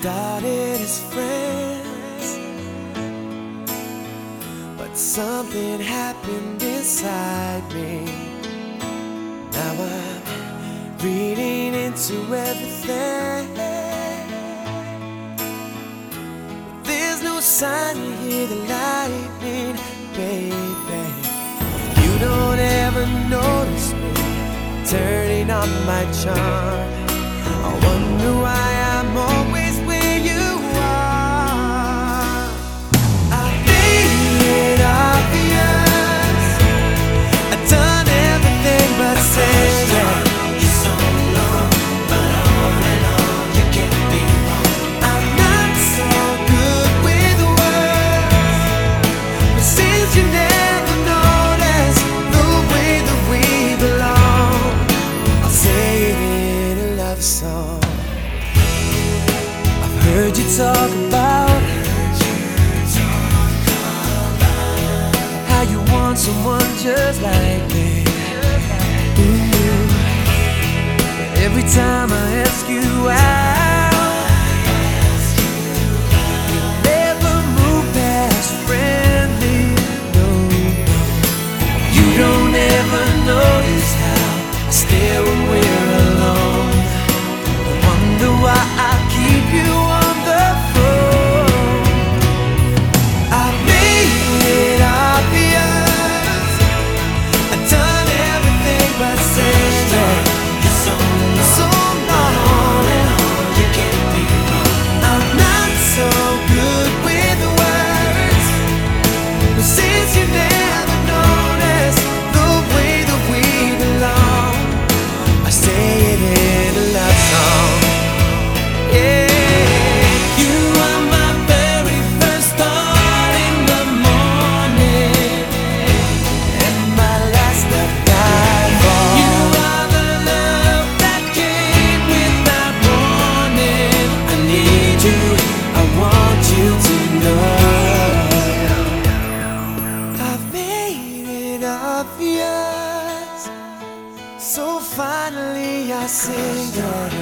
started as friends, but something happened inside me. Now I'm reading into everything. There's no sign you hear the lightning, baby. You don't ever notice me turning on my charm. I wonder why I'm always where you are. I made it obvious. I've done everything but say that. You're so long, but all in all, you can't be wrong. I'm not so good with words, but since you never noticed the way that we belong, I'll say it in a love song. Heard you talk about how you want someone just like me. But every time I ask you out, you never move past friendly. No, you don't ever notice how I stare when we're alone. I wonder why I keep you on the phone. I made it obvious. I've done everything but say that. You're so long, and all you can't be wrong. I'm not so good with words, but since you never noticed the way that we belong, I say it in a love song. Yeah. You are my very first thought in the morning, and my last at nightfall. You are the love that came without warning. I need you, I want you to know. I've made it obvious, so finally I sing that.